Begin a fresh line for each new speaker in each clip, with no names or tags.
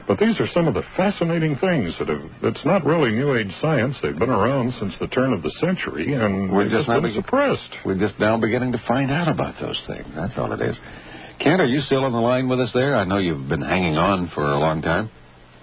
But these are some of the fascinating things that's not really New Age science. They've been around since the turn of the century, and we're just been suppressed.
We're just now beginning to find out about those things. That's all it is. Kent, are you still on the line with us there? I know you've been hanging on for a long time.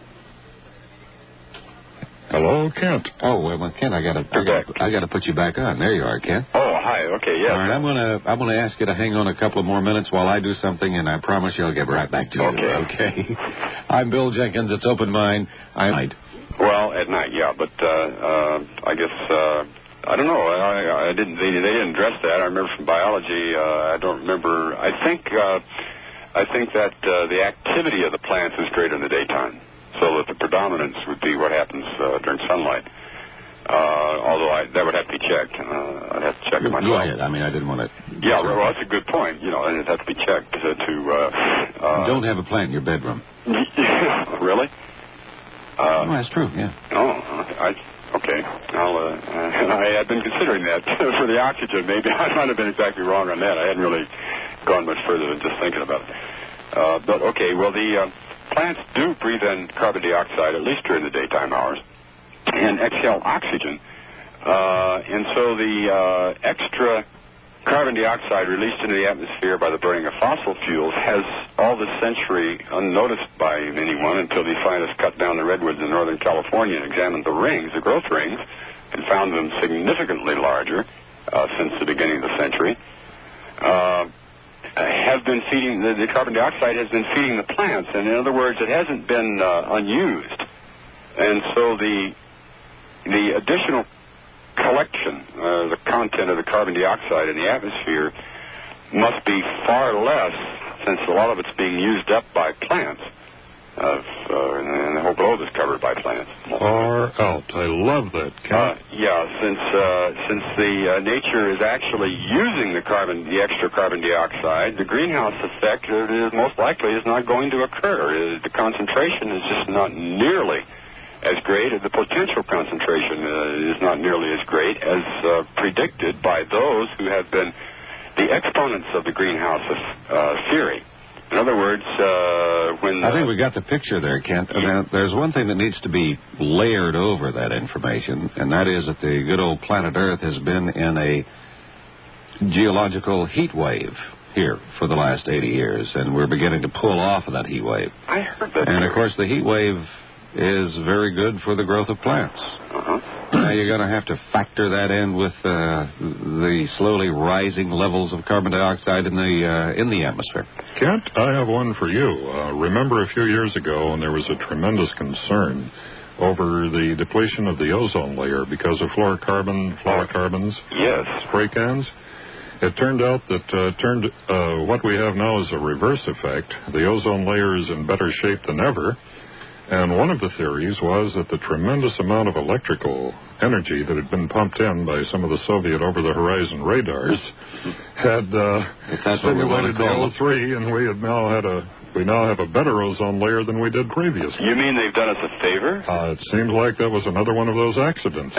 Hello, Kent.
Oh, well, Kent, I got to put you back on. There you are, Kent.
Oh, hi. Okay, yeah.
All right, I'm gonna ask you to hang on a couple of more minutes while I do something, and I promise you I'll get right back to you. Okay. I'm Bill Jenkins. It's Open Mind.
Well, at night, yeah, but I guess I don't know. I didn't. They didn't address that. I remember from biology. I don't remember. I think that the activity of the plants is greater in the daytime, so that the predominance would be what happens during sunlight. Although that would have to be checked. I'd have to check it myself.
Go ahead. I mean, I didn't want to...
Yeah, well, that's a good point. You know, and it'd have to be checked
Don't have a plant in your bedroom.
Really?
No, that's true, yeah.
Okay. I've been considering that for the oxygen. Maybe I might have been exactly wrong on that. I hadn't really gone much further than just thinking about it. But, okay, well, the plants do breathe in carbon dioxide, at least during the daytime hours, and exhale oxygen. And so the extra carbon dioxide released into the atmosphere by the burning of fossil fuels has all this century unnoticed by anyone until these scientists cut down the redwoods in Northern California and examined the rings, the growth rings, and found them significantly larger since the beginning of the century. Have been feeding, the carbon dioxide has been feeding the plants, and in other words, it hasn't been unused. And so the additional collection, the content of the carbon dioxide in the atmosphere must be far less, since a lot of it's being used up by plants. And the whole globe is covered by plants.
Far out. I love that, Kent.
Since the nature is actually using the extra carbon dioxide, the greenhouse effect is most likely is not going to occur. The concentration is just not nearly as great, the potential concentration is not nearly as great as predicted by those who have been the exponents of the greenhouse theory. In other words,
I think we got the picture there, Kent. Yeah. There's one thing that needs to be layered over that information, and that is that the good old planet Earth has been in a geological heat wave here for the last 80 years, and we're beginning to pull off of that heat wave.
I heard that.
And, of course, the heat wave is very good for the growth of plants. Now, you're going to have to factor that in with the slowly rising levels of carbon dioxide in the atmosphere.
Kent, I have one for you. Remember a few years ago when there was a tremendous concern over the depletion of the ozone layer because of fluorocarbons, spray cans? It turned out that what we have now is a reverse effect. The ozone layer is in better shape than ever. And one of the theories was that the tremendous amount of electrical energy that had been pumped in by some of the Soviet over-the-horizon radars had stimulated the O3, and we now have a better ozone layer than we did previously.
You mean they've done us a favor?
It seems like that was another one of those accidents.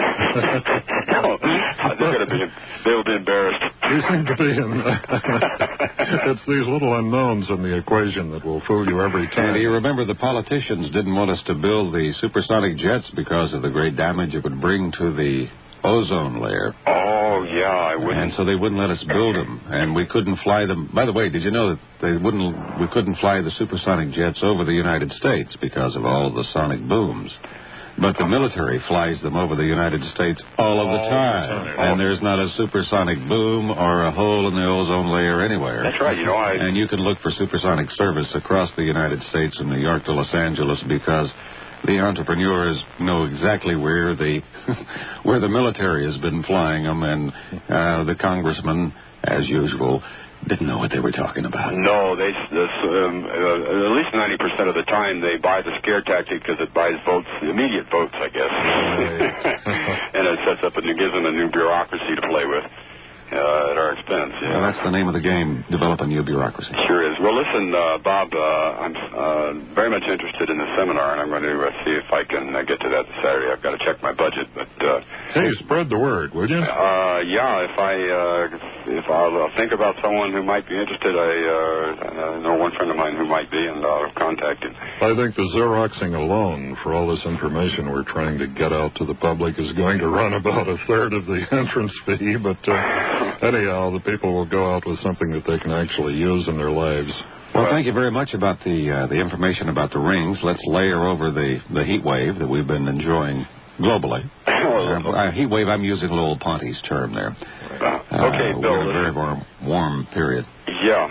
They'll be embarrassed.
You seem to be in. It's these little unknowns in the equation that will fool you every time.
And do you remember the politicians didn't want us to build the supersonic jets because of the great damage it would bring to the ozone layer?
Oh, yeah, I wouldn't.
And so they wouldn't let us build them, and we couldn't fly them. By the way, did you know that we couldn't fly the supersonic jets over the United States because of all of the sonic booms? But the military flies them over the United States all of the time. And there's not a supersonic boom or a hole in the ozone layer anywhere.
That's right.
And you can look for supersonic service across the United States from New York to Los Angeles because the entrepreneurs know exactly where the military has been flying them, and the congressmen, as usual, didn't know what they were talking about.
No, at least 90% of the time they buy the scare tactic because it buys votes, immediate votes, I guess. Right. And it gives them a new bureaucracy to play with at our expense. Yeah.
Well, that's the name of the game, developing your bureaucracy.
Sure is. Well, listen, Bob, I'm very much interested in the seminar, and I'm going to see if I can get to that this Saturday. I've got to check my budget, but...
hey, spread the word, would you?
Yeah, if I'll think about someone who might be interested. I know one friend of mine who might be, and I'll contact him.
I think the Xeroxing alone for all this information we're trying to get out to the public is going to run about a third of the entrance fee, but anyhow, the people will go out with something that they can actually use in their lives.
Well, thank you very much about the information about the rings. Let's layer over the heat wave that we've been enjoying globally. Heat wave, I'm using Lowell Ponte's term there.
Okay, Bill.
We're in a very warm period.
Yeah.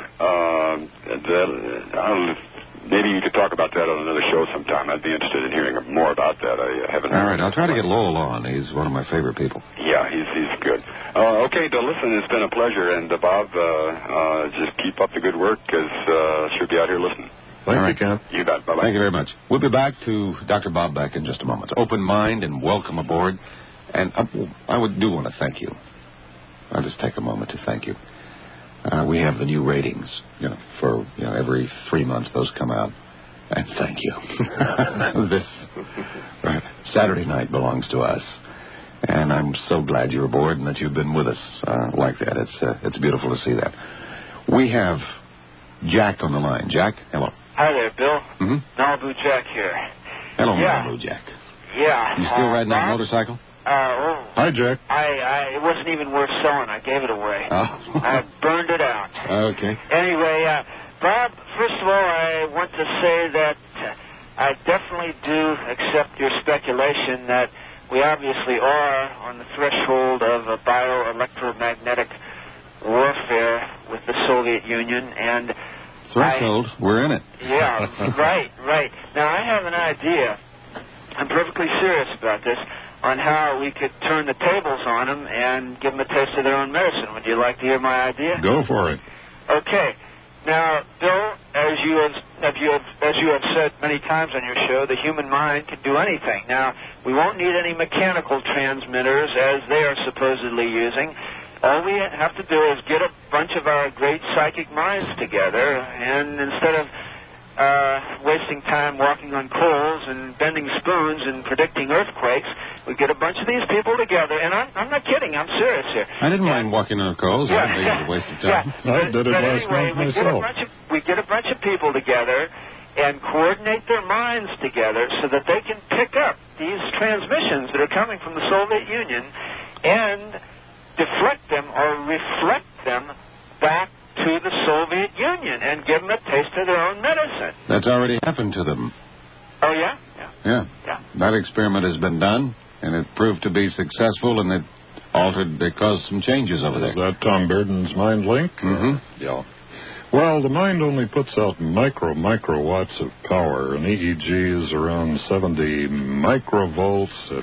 Maybe you could talk about that on another show sometime. I'd be interested in hearing more about that. I haven't.
All right, I'll try to get Lowell on. He's one of my favorite people.
Yeah, he's good. Okay, Bill, listen, it's been a pleasure. And, Bob, just keep up the good work, because she'll be out here listening.
Thank you, Kent.
You bet. Bye-bye.
Thank you very much. We'll be back to Dr. Bob Beck in just a moment. Open mind and welcome aboard. And I do want to thank you. I'll just take a moment to thank you. We have the new ratings, for every 3 months those come out. And thank you. This Saturday night belongs to us. And I'm so glad you're aboard and that you've been with us like that. It's beautiful to see that. We have Jack on the line. Jack, hello.
Hi there, Bill.
Mm-hmm.
Malibu Jack here.
Hello, Malibu Jack.
Yeah.
You still riding that motorcycle?
Hi, Jack.
It wasn't even worth selling. I gave it away.
Oh.
I burned it out.
Okay.
Anyway, Bob, first of all, I want to say that I definitely do accept your speculation that we obviously are on the threshold of a bioelectromagnetic warfare with the Soviet Union, and
threshold, we're in it.
Yeah, right. Now, I have an idea. I'm perfectly serious about this, on how we could turn the tables on them and give them a taste of their own medicine. Would you like to hear my idea?
Go for it.
Okay. Now, Bill, as you have said many times on your show, the human mind can do anything. Now, we won't need any mechanical transmitters as they are supposedly using. All we have to do is get a bunch of our great psychic minds together, and instead of wasting time walking on coals and bending spoons and predicting earthquakes, we get a bunch of these people together. And I'm not kidding. I'm serious here.
I didn't mind walking on coals. I think it was a waste of time.
Yeah.
I did it last month myself.
We get a bunch of people together and coordinate their minds together so that they can pick up these transmissions that are coming from the Soviet Union and deflect them or reflect them back to the Soviet Union and give them a taste of their own medicine.
That's already happened to them.
Oh, yeah?
Yeah. That experiment has been done, and it proved to be successful, and it caused some changes over there.
Is that Tom Bearden's mind link?
Mm-hmm.
Yeah. Well, the mind only puts out microwatts of power. An EEG is around 70 microvolts.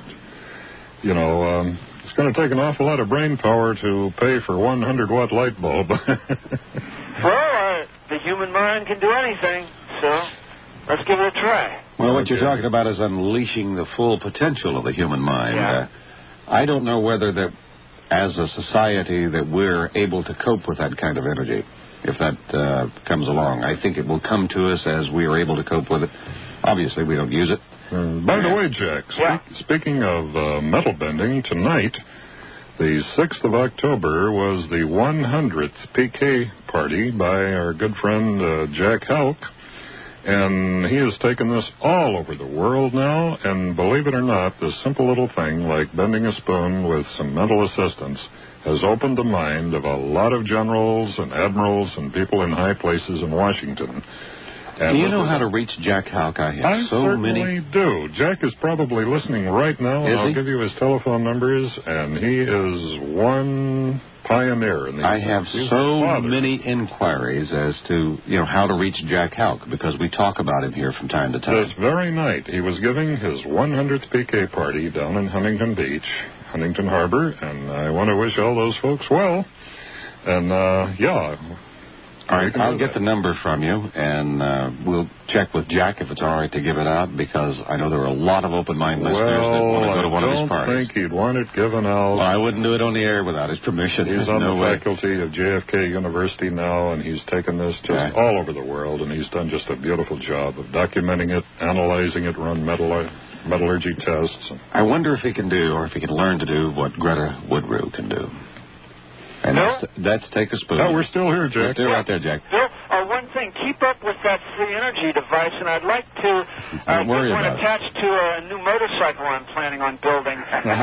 It's going to take an awful lot of brain power to pay for 100-watt light bulb.
Well, the human mind can do anything, so let's give it a try.
Well, what you're talking about is unleashing the full potential of the human mind.
Yeah.
I don't know whether that, as a society, that we're able to cope with that kind of energy, if that comes along. I think it will come to us as we are able to cope with it. Obviously, we don't use it.
By the way, Jack, speaking of metal bending, tonight, the 6th of October, was the 100th PK party by our good friend Jack Halk. And he has taken this all over the world now, and believe it or not, this simple little thing like bending a spoon with some mental assistance has opened the mind of a lot of generals and admirals and people in high places in Washington.
And do you know how to reach Jack Halk? I
certainly do. Jack is probably listening right now, and I'll give you his telephone numbers, and he is one pioneer in these
I have so many inquiries as to, how to reach Jack Halk, because we talk about him here from time to time.
This very night, he was giving his 100th PK party down in Huntington Beach, Huntington Harbor, and I want to wish all those folks well. And,
All right, I'll get the number from you, and we'll check with Jack if it's all right to give it out, because I know there are a lot of open-mind listeners that want to go to one of his parties.
I don't think he'd want it given out.
Well, I wouldn't do it on the air without his permission.
He's on the faculty of JFK University now, and he's taken this just all over the world, and he's done just a beautiful job of documenting it, analyzing it, run metallurgy tests.
I wonder if he can do, or if he can learn to do, what Greta Woodrue can do. And that's take a spoon.
No, we're still here, Jack.
We're still right there, Jack.
Bill, one thing, keep up with that free energy device, and I'd like to get one attached to a new motorcycle I'm planning on building.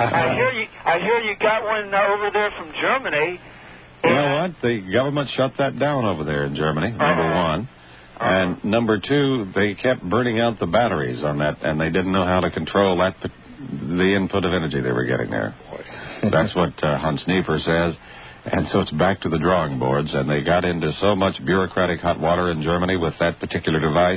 I hear you got one over there from Germany.
You know what? The government shut that down over there in Germany, number one. And number two, they kept burning out the batteries on that, and they didn't know how to control the input of energy they were getting there. That's what Hans Niefer says. And so it's back to the drawing boards, and they got into so much bureaucratic hot water in Germany with that particular device.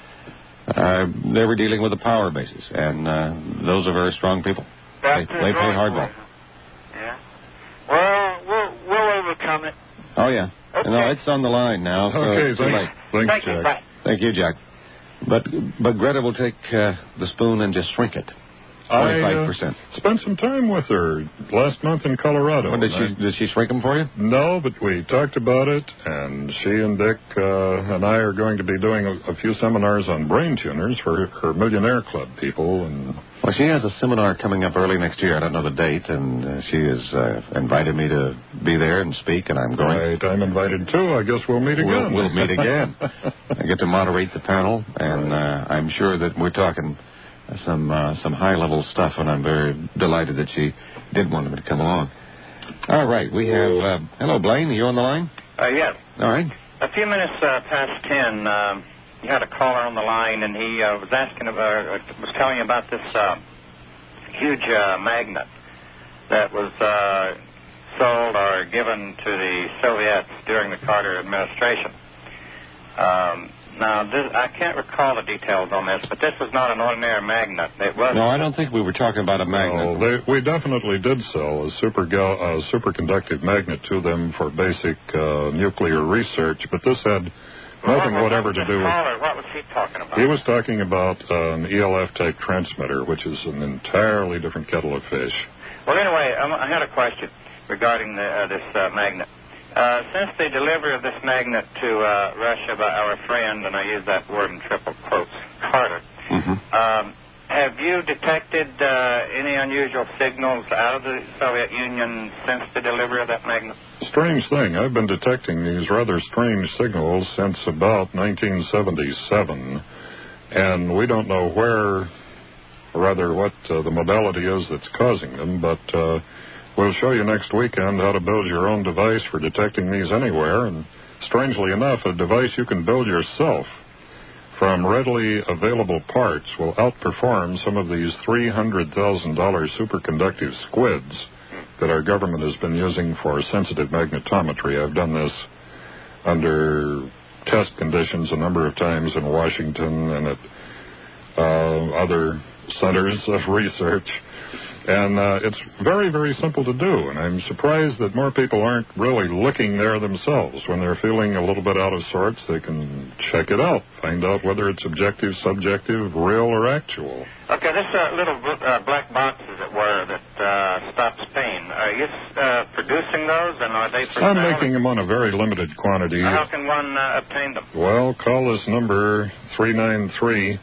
They were dealing with the power bases, and those are very strong people. They pay hardball.
Yeah. Well, we'll overcome it.
Oh, yeah.
Okay.
No, it's on the line now, so it's too late.
Thanks, Jack.
Bye.
Thank you, Jack. But Greta will take the spoon and just shrink it. 25%.
I spent some time with her last month in Colorado.
Well, did she shrink them for you?
No, but we talked about it, and she and Dick and I are going to be doing a few seminars on brain tuners for her Millionaire Club people. And
well, she has a seminar coming up early next year. I don't know the date, and she has invited me to be there and speak, and I'm going.
Right, I'm invited too. I guess we'll meet again.
We'll meet again. I get to moderate the panel, and I'm sure that we're talking some high-level stuff, and I'm very delighted that she did want me to come along. All right, we have... hello, Blaine. Are you on the line?
Yes.
All right.
A few minutes past 10, you had a caller on the line, and he was telling you about this huge magnet that was sold or given to the Soviets during the Carter administration. Now, I can't recall the details on this, but this was not an ordinary magnet. It was.
No, I don't think we were talking about a magnet.
No, we definitely did sell a superconductive magnet to them for basic nuclear research, but this had nothing whatever to do with...
What was he talking about?
He was talking about an ELF-type transmitter, which is an entirely different kettle of fish.
Well, anyway, I had a question regarding this magnet. Since the delivery of this magnet to Russia by our friend, and I use that word in triple quotes, Carter, have you detected any unusual signals out of the Soviet Union since the delivery of that magnet?
Strange thing. I've been detecting these rather strange signals since about 1977, and we don't know what the modality is that's causing them, but... we'll show you next weekend how to build your own device for detecting these anywhere. And strangely enough, a device you can build yourself from readily available parts will outperform some of these $300,000 superconductive squids that our government has been using for sensitive magnetometry. I've done this under test conditions a number of times in Washington and at other centers of research. And it's very, very simple to do, and I'm surprised that more people aren't really looking there themselves. When they're feeling a little bit out of sorts, they can check it out, find out whether it's objective, subjective, real, or actual.
Okay, this little black box, as it were, that stops pain, are you producing those, and are they for sale?
I'm making them on a very limited quantity.
How can one obtain them?
Well, call this number, 393-9405,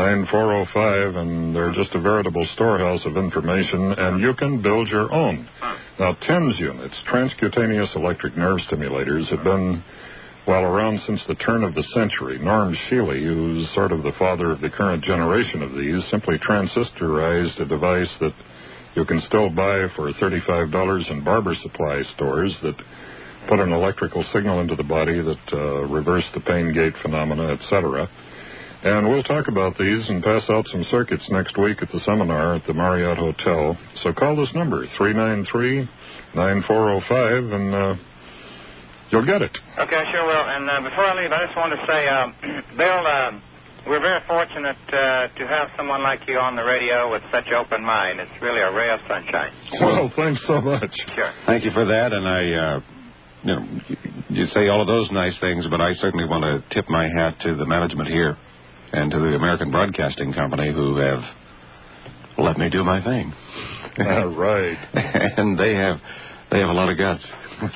and they're just a veritable storehouse of information, and you can build your own. Now, TENS units, transcutaneous electric nerve stimulators, have been, around since the turn of the century. Norm Shealy, who's sort of the father of the current generation of these, simply transistorized a device that you can still buy for $35 in barber supply stores that put an electrical signal into the body that reversed the pain gate phenomena, etc. And we'll talk about these and pass out some circuits next week at the seminar at the Marriott Hotel. So call this number, 393-9405, and you'll get it.
Okay, sure will. And before I leave, I just want to say, Bill, we're very fortunate to have someone like you on the radio with such open mind. It's really a ray of sunshine.
Well, thanks so much.
Sure.
Thank you for that, and I you say all of those nice things, but I certainly want to tip my hat to the management here and to the American Broadcasting Company who have let me do my thing.
Right.
And they have a lot of guts.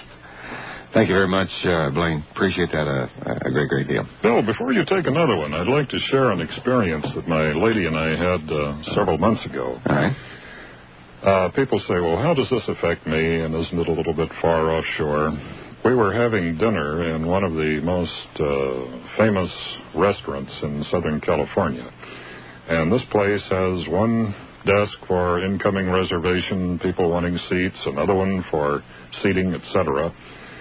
Thank you very much, Blaine. Appreciate that a great deal.
Bill, before you take another one, I'd like to share an experience that my lady and I had several months ago.
All right.
People say, well, how does this affect me, and isn't it a little bit far offshore? We were having dinner in one of the most famous restaurants in Southern California. And this place has one desk for incoming reservation, people wanting seats, another one for seating, etc.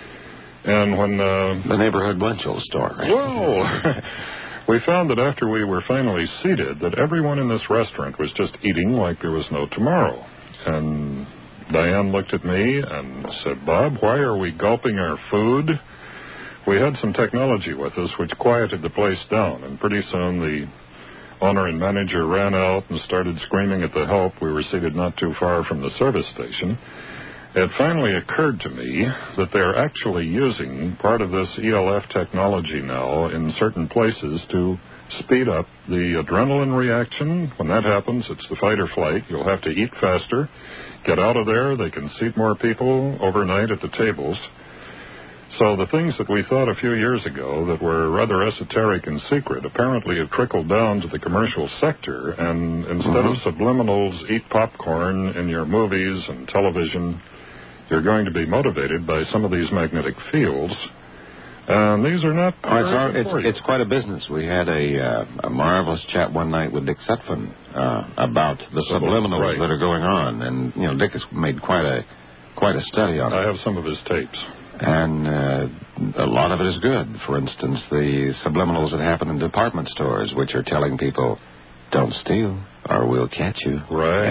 And when
the neighborhood Winchell store.
Well, we found that after we were finally seated, that everyone in this restaurant was just eating like there was no tomorrow. And Diane looked at me and said, Bob, why are we gulping our food? We had some technology with us which quieted the place down, and pretty soon the owner and manager ran out and started screaming at the help. We were seated not too far from the service station. It finally occurred to me that they're actually using part of this ELF technology now in certain places to speed up the adrenaline reaction. When that happens, it's the fight or flight. You'll have to eat faster, get out of there. They can seat more people overnight at the tables. So the things that we thought a few years ago that were rather esoteric and secret apparently have trickled down to the commercial sector. And instead of subliminals, eat popcorn in your movies and television, you're going to be motivated by some of these magnetic fields. And these are not...
It's quite a business. We had a marvelous chat one night with Dick Sutphin about the subliminals that are going on. And, Dick has made quite a study on it.
I have some of his tapes.
And a lot of it is good. For instance, the subliminals that happen in department stores, which are telling people, don't steal or we'll catch you.
Right.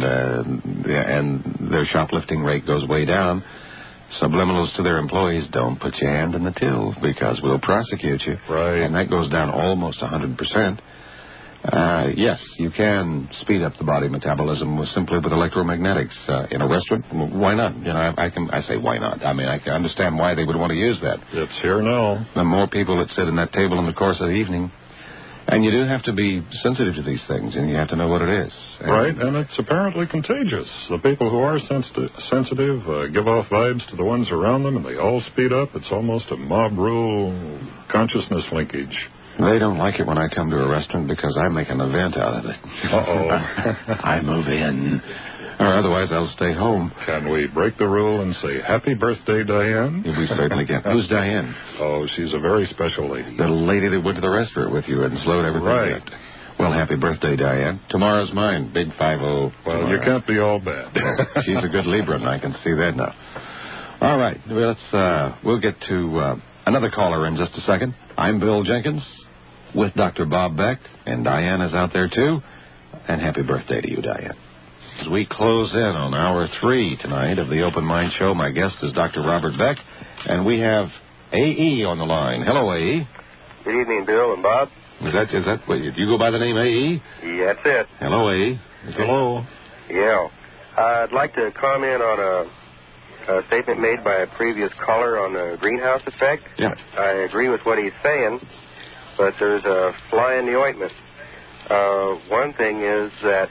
And their shoplifting rate goes way down. Subliminals to their employees, don't put your hand in the till because we'll prosecute you.
Right.
And that goes down almost 100%. Yes, you can speed up the body metabolism simply with electromagnetics in a restaurant. Why not? I say why not. I mean, I can understand why they would want to use that.
It's here now.
The more people that sit in that table in the course of the evening, and you do have to be sensitive to these things, and you have to know what it is.
Right, and it's apparently contagious. The people who are sensitive give off vibes to the ones around them, and they all speed up. It's almost a mob rule consciousness linkage.
They don't like it when I come to a restaurant because I make an event out of it.
Uh-oh.
I move in. Or otherwise I'll stay home.
Can we break the rule and say, happy birthday, Diane?
We certainly can. Who's Diane?
Oh, she's a very special lady.
The lady that went to the restaurant with you and slowed everything
right.
down. Well, happy birthday, Diane. Tomorrow's mine, big 5-0.
Well, you can't be all bad.
She's a good Libran, I can see that now. All right, we'll get to another caller in just a second. I'm Bill Jenkins with Dr. Bob Beck, and Diane is out there too. And happy birthday to you, Diane. As we close in on hour 3 tonight of the Open Mind Show, my guest is Dr. Robert Beck, and we have A.E. on the line. Hello, A.E.
Good evening, Bill and Bob.
Is that what, do you go by the name A.E.?
Yeah, that's it.
Hello, A.E.
Hello.
Yeah. I'd like to comment on a statement made by a previous caller on the greenhouse effect.
Yeah.
I agree with what he's saying, but there's a fly in the ointment. One thing is that,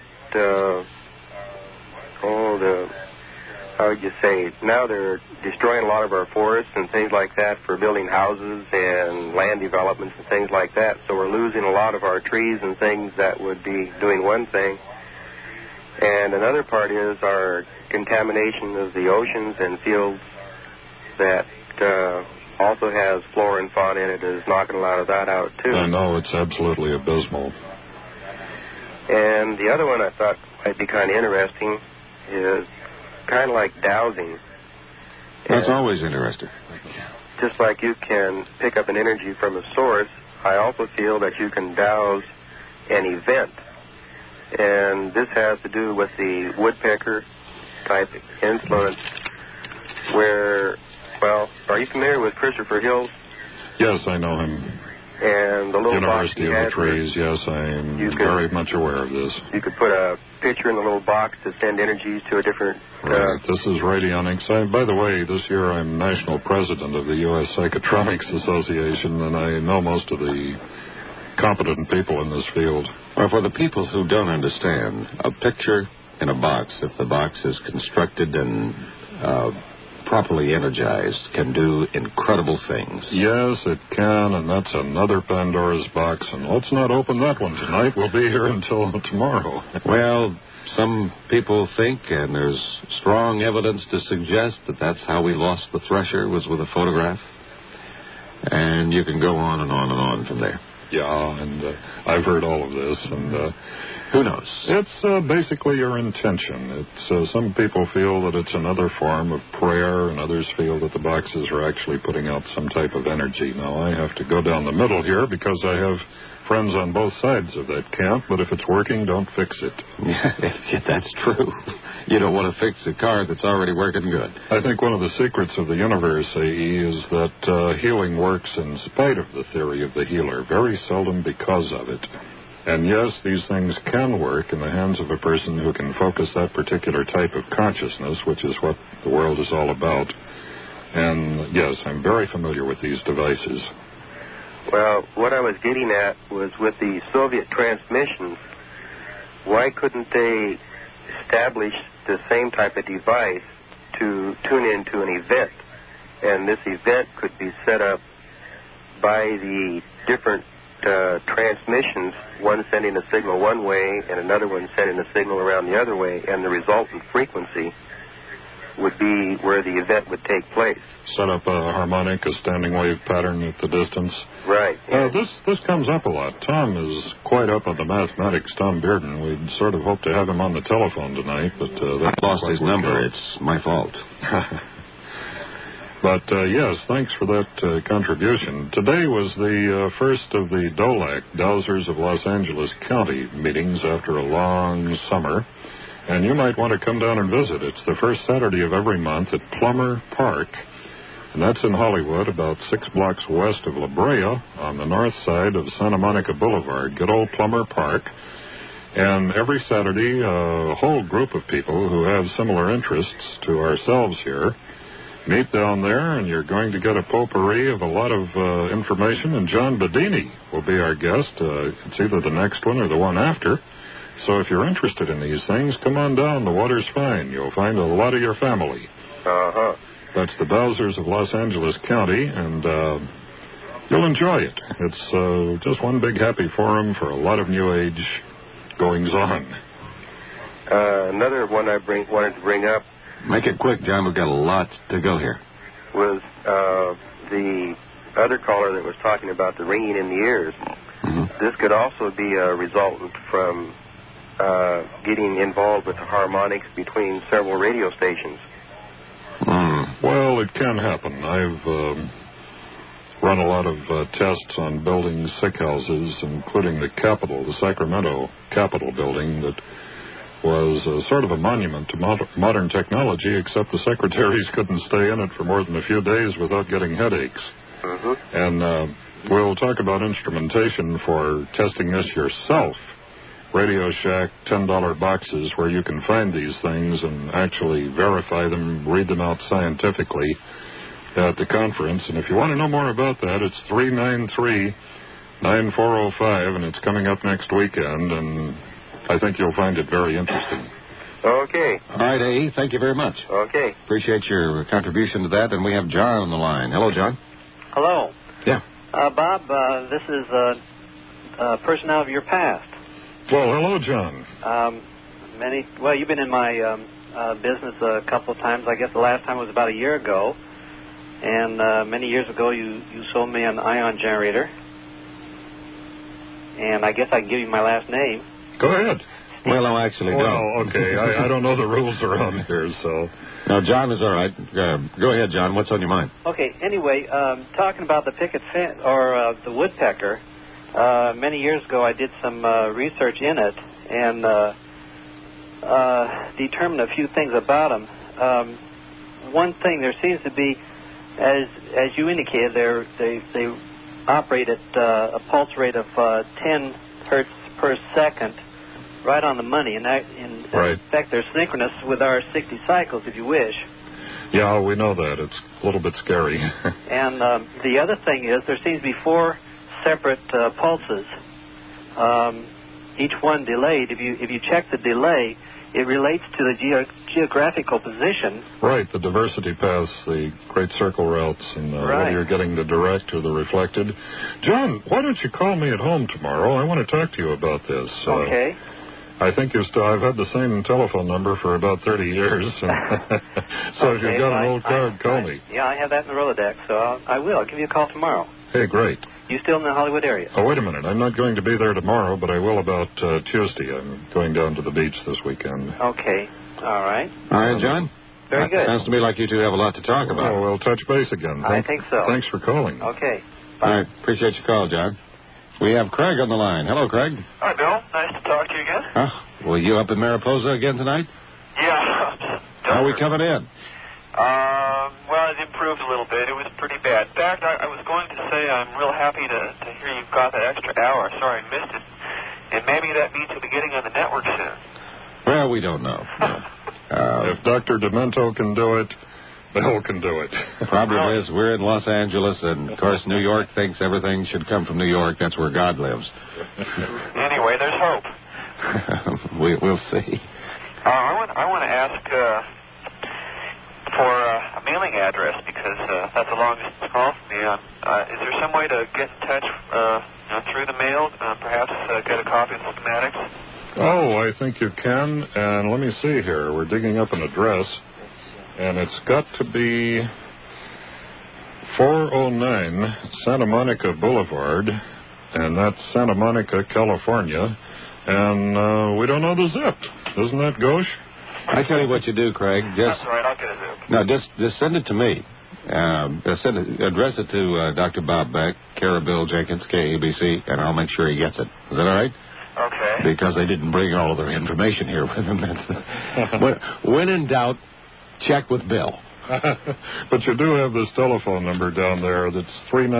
how would you say, now they're destroying a lot of our forests and things like that for building houses and land developments and things like that. So we're losing a lot of our trees and things that would be doing one thing. And another part is our contamination of the oceans and fields that also has flora and fauna in it is knocking a lot of that out, too.
I know, it's absolutely abysmal.
And the other one I thought might be kind of interesting is kind of like dowsing.
That's always interesting.
Just like you can pick up an energy from a source, I also feel that you can douse an event. And this has to do with the woodpecker type influence where, well, are you familiar with Christopher Hills?
Yes, I know him.
And the little
University
box
of the Trees, yes, I'm very much aware of this.
You could put a picture in the little box to send energies to a different...
Right. This is radionics. By the way, this year I'm national president of the U.S. Psychotronics Association, and I know most of the competent people in this field.
Well, for the people who don't understand, a picture in a box, if the box is constructed and properly energized, can do incredible things.
Yes, it can, and that's another Pandora's box, and let's not open that one tonight. We'll be here until tomorrow.
Well, some people think, and there's strong evidence to suggest that that's how we lost the Thresher, was with a photograph. And you can go on and on and on from there.
Yeah, and I've heard all of this, and
who knows?
It's basically your intention. It's some people feel that it's another form of prayer, and others feel that the boxes are actually putting out some type of energy. Now, I have to go down the middle here because I have friends on both sides of that camp, but if it's working, don't fix it.
Yeah, that's true. You don't want to fix a car that's already working good.
I think one of the secrets of the universe, A.E., is that healing works in spite of the theory of the healer, very seldom because of it. And yes, these things can work in the hands of a person who can focus that particular type of consciousness, which is what the world is all about. And yes, I'm very familiar with these devices.
Well, what I was getting at was with the Soviet transmissions, why couldn't they establish the same type of device to tune into an event? And this event could be set up by the different transmissions, one sending a signal one way and another one sending a signal around the other way, and the resultant frequency would be where the event would take place.
Set up a harmonic, a standing wave pattern at the distance.
Right.
This comes up a lot. Tom is quite up on the mathematics, Tom Bearden. We'd sort of hoped to have him on the telephone tonight, but...
I lost his number. It's my fault.
But, yes, thanks for that contribution. Today was the first of the DOLAC, Dowsers of Los Angeles County, meetings after a long summer. And you might want to come down and visit. It's the first Saturday of every month at Plummer Park. And that's in Hollywood, about 6 blocks west of La Brea, on the north side of Santa Monica Boulevard. Good old Plummer Park. And every Saturday, a whole group of people who have similar interests to ourselves here meet down there, and you're going to get a potpourri of a lot of information. And John Bedini will be our guest. It's either the next one or the one after. So if you're interested in these things, come on down. The water's fine. You'll find a lot of your family.
Uh-huh.
That's the Dowsers of Los Angeles County, and you'll enjoy it. It's just one big happy forum for a lot of New Age goings-on.
Another one I wanted to bring up.
Make it quick, John. We've got a lot to go here.
Was the other caller that was talking about the ringing in the ears. Mm-hmm. This could also be a resultant from getting involved with the harmonics between several radio stations.
Well, it can happen. I've run a lot of tests on building sick houses, including the Capitol, the Sacramento Capitol building, that was sort of a monument to modern technology, except the secretaries couldn't stay in it for more than a few days without getting headaches.
Mm-hmm.
And we'll talk about instrumentation for testing this yourself. Radio Shack $10 boxes where you can find these things and actually verify them, read them out scientifically at the conference. And if you want to know more about that, it's 393-9405, and it's coming up next weekend, and I think you'll find it very interesting.
Okay.
All right, A.E., thank you very much.
Okay.
Appreciate your contribution to that, and we have John on the line. Hello, John.
Hello.
Yeah.
Bob, this is a person out of your past.
Well, hello, John.
You've been in my business a couple of times. I guess the last time was about a year ago. And many years ago, you sold me an ion generator. And I guess I can give you my last name.
Go ahead.
Well, no, actually, no.
Well, okay. I don't know the rules around here, so.
No, John is all right. Go ahead, John. What's on your mind?
Okay. Anyway, talking about the picket fence or the woodpecker, many years ago I did some research in it and determined a few things about them. One thing, there seems to be, as you indicated, they operate at a pulse rate of 10 hertz per second, right on the money. And that, in fact, they're synchronous with our 60 cycles, if you wish.
Yeah, we know that. It's a little bit scary.
And the other thing is there seems to be 4 separate pulses, each one delayed. If you check the delay, it relates to the geographical position.
Right, the diversity paths, the great circle routes, and whether you're getting the direct or the reflected. John, why don't you call me at home tomorrow? I want to talk to you about this.
Okay.
I think I've had the same telephone number for about 30 years. So if you've got an old card, call me.
Yeah, I have that in the Rolodex, so I will. I'll give you a call tomorrow.
Hey, great.
You still in the Hollywood area?
Oh, wait a minute. I'm not going to be there tomorrow, but I will about Tuesday. I'm going down to the beach this weekend.
Okay. All right.
All right, John.
Very good.
Sounds to me like you two have a lot to talk about.
Oh, we'll touch base again.
I think so.
Thanks for calling.
Okay.
Bye. All right. Appreciate your call, John. We have Craig on the line. Hello, Craig.
Hi, Bill. Nice to talk to you again.
Were you up in Mariposa again tonight?
Yeah.
How are we coming in?
Well, it improved a little bit. It was pretty bad. In fact, I was going to say I'm real happy to hear you've got that extra hour. Sorry I missed it. And maybe that means you'll be getting on the network soon.
Well, we don't know.
If Dr. Demento can do it, Bill can do it.
Problem is, we're in Los Angeles, and, of course, New York thinks everything should come from New York. That's where God lives.
Anyway, there's hope.
We'll see.
I want to ask for a mailing address because that's a long distance call for me. Is there some way to get in touch through the mail, perhaps get a copy of the schematics?
Oh, I think you can. And let me see here. We're digging up an address, and it's got to be 409 Santa Monica Boulevard, and that's Santa Monica, California. And we don't know the zip. Isn't that gauche?
I tell you what you do, Craig.
That's all right. I'll get a zip.
No, just send it to me. Address it to Dr. Bob Beck, care of Bill Jenkins, KABC, and I'll make sure he gets it. Is that all right?
Okay.
Because they didn't bring all of their information here with them. When in doubt, check with Bill.
But you do have this telephone number down there that's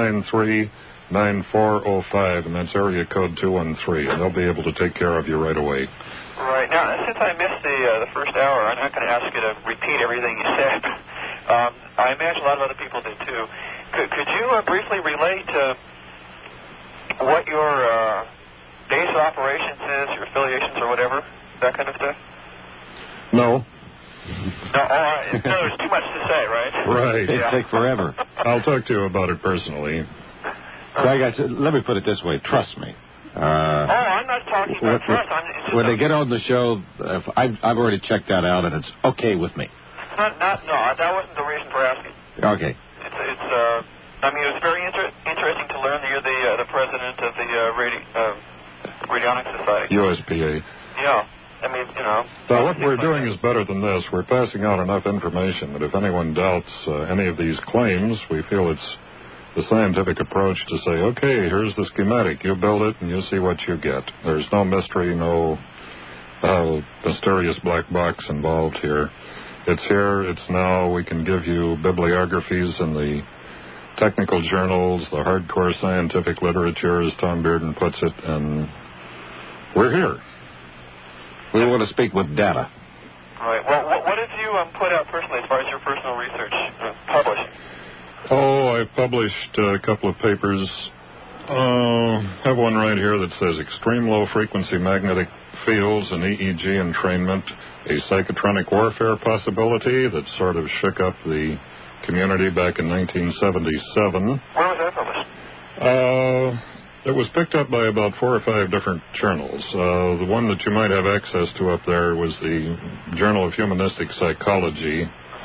393-9405, and that's area code 213, and they'll be able to take care of you right away.
Right. Now, since I missed the first hour, I'm not going to ask you to repeat everything you said. I imagine a lot of other people did, too. Could you briefly relate what your base of operations is, your affiliations or whatever, that kind of stuff?
No.
No, there's too much to say, right?
Right.
It'd take forever.
I'll talk to you about it personally.
Craig, let me put it this way. Trust me.
I'm not talking about trust.
When they get on the show, I've already checked that out, and it's okay with me.
No, that wasn't the reason for asking.
Okay.
It was very interesting to learn that you're the president of the Radionics Society.
USPA.
Yeah.
Now, what we're doing is better than this. We're passing out enough information that if anyone doubts any of these claims, we feel it's the scientific approach to say, okay, here's the schematic. You build it, and you see what you get. There's no mystery, no mysterious black box involved here. It's here, it's now. We can give you bibliographies in the technical journals, the hardcore scientific literature, as Tom Bearden puts it, and we're here.
We want to speak with data.
Right. Well, what have you put out personally as far as your personal research published?
Oh, I've published a couple of papers. I have one right here that says Extreme Low Frequency Magnetic Fields and EEG Entrainment, a Psychotronic Warfare Possibility that sort of shook up the community back in 1977.
Where was that published?
It was picked up by about 4 or 5 different journals. The one that you might have access to up there was the Journal of Humanistic Psychology.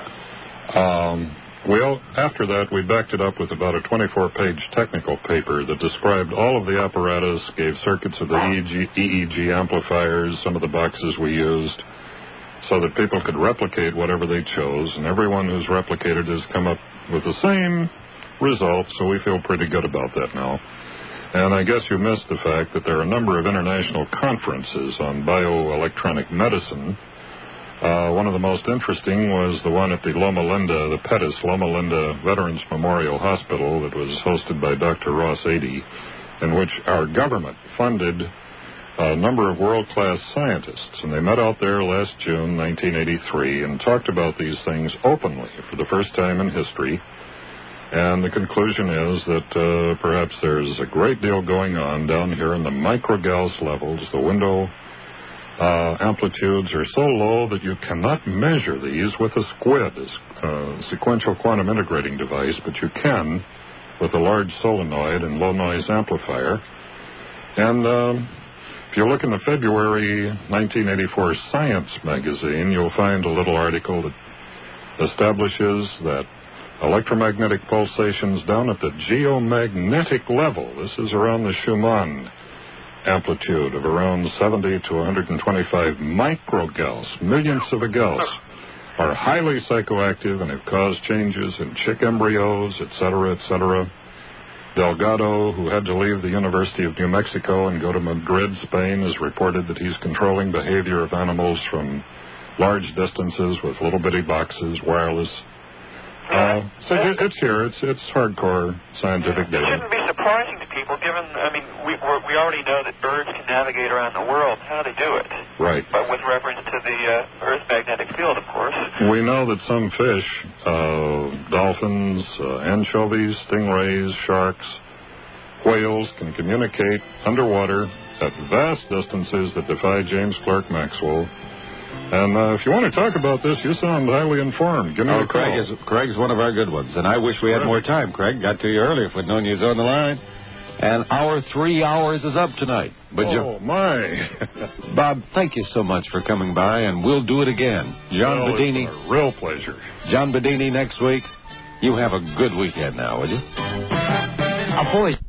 After that, we backed it up with about a 24-page technical paper that described all of the apparatus, gave circuits of the EEG amplifiers, some of the boxes we used, so that people could replicate whatever they chose, and everyone who's replicated has come up with the same result, so we feel pretty good about that now. And I guess you missed the fact that there are a number of international conferences on bioelectronic medicine One of the most interesting was the one at the Loma Linda, the Pettis Loma Linda Veterans Memorial Hospital that was hosted by Dr. Ross Adey, in which our government funded a number of world-class scientists. And they met out there last June, 1983, and talked about these things openly for the first time in history. And the conclusion is that perhaps there's a great deal going on down here in the micro-Gauss levels. The window amplitudes are so low that you cannot measure these with a SQUID, a sequential quantum integrating device, but you can with a large solenoid and low-noise amplifier. And if you look in the February 1984 Science magazine, you'll find a little article that establishes that electromagnetic pulsations down at the geomagnetic level, this is around the Schumann amplitude of around 70 to 125 micro-Gauss, millionths of a Gauss, are highly psychoactive and have caused changes in chick embryos, etc., etc. Delgado, who had to leave the University of New Mexico and go to Madrid, Spain, has reported that he's controlling behavior of animals from large distances with little bitty boxes, wireless. So it's here. It's hardcore scientific data.
It shouldn't be surprising to people, given, I mean, we already know that birds can navigate around the world. How do they do it?
Right.
But with reference to the Earth's magnetic field, of course.
We know that some fish, dolphins, anchovies, stingrays, sharks, whales can communicate underwater at vast distances that defy James Clerk Maxwell. And if you want to talk about this, you sound highly informed. Give me a call.
Craig's one of our good ones, and I wish we had more time, Craig. Got to you earlier if we'd known you was on the line. And our 3 hours is up tonight. But
my.
Bob, thank you so much for coming by, and we'll do it again. John Bedini.
It's a real pleasure.
John Bedini next week. You have a good weekend now, will you?
A voice.